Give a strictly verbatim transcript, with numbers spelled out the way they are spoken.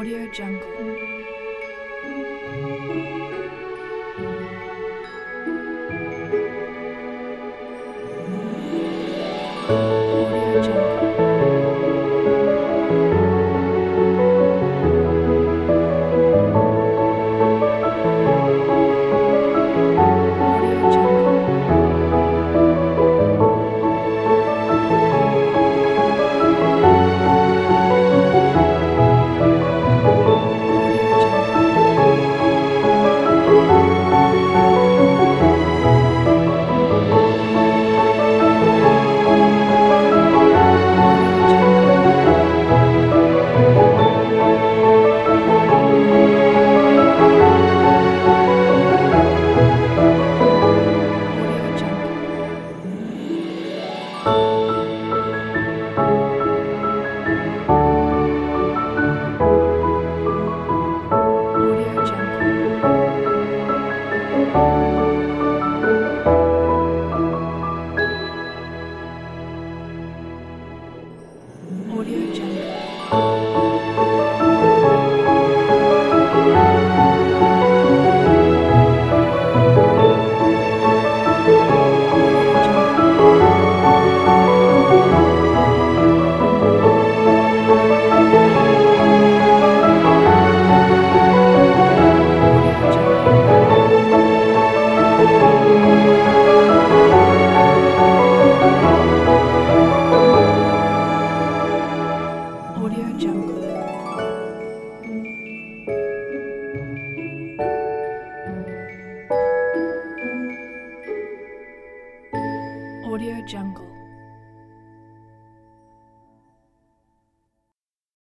Audio Jungle. Audio Jungle. Audio Jungle. Audio Jungle. Audio Jungle. Audio Jungle. Audio Jungle. Audio Jungle. Audio Jungle. Audio Jungle. Audio Jungle. Audio Jungle.